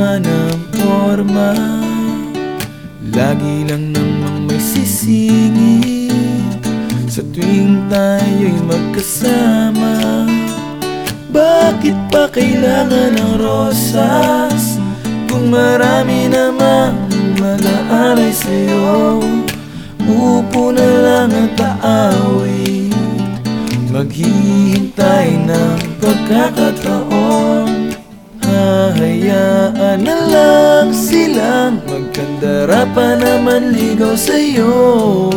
naman ang forma, lagi lang namang may sisingit sa tuwing tayo'y magkasama. Bakit pa kailangan ng rosas kung marami namang mag-aalay sa'yo? Upo na lang at aaway, maghihintay ng pagkakataon. Hahayaan na lang silang magkandara pa naman ligaw sa'yo.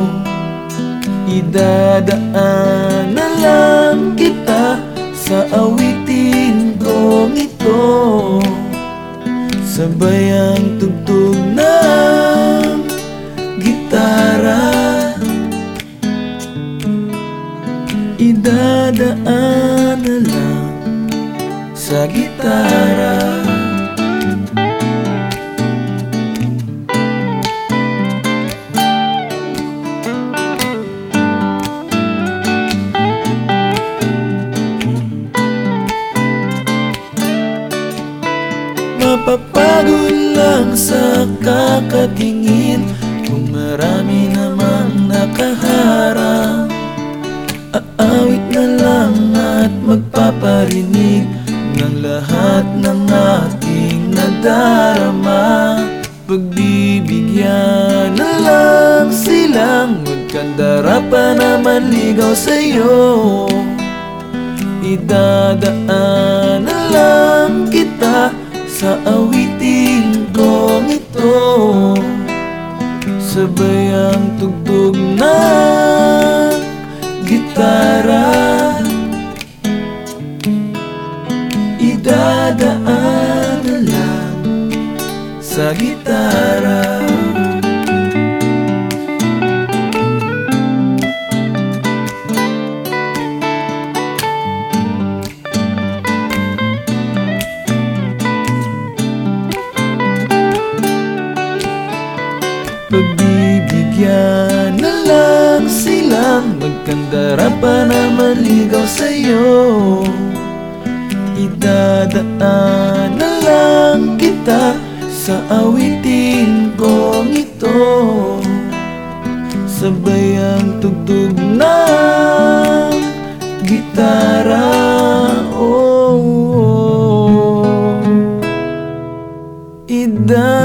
Idadaan na lang kita sa awitin kong ito, sabay ang tugtog ng gitara. Idadaan na lang sa gitara. Mapapagod lang sa kakatingin kung marami namang nakaharang. Aawit na lang at magpaparinig ng lahat ng aking nadarama. Pagbibigyan na lang silang magkandara pa naman ligaw sa'yo. Idadaan na lang kita sa awitin kong ito, sabay ang tugtog ng gitara. Idadaan na lang sa gitara. Pagbibigyan na lang silang magkandara pa naman ligaw sa'yo. Idadaan na lang kita sa awitin kong ito, sabay ang tugtog ng gitara. Oh, oh.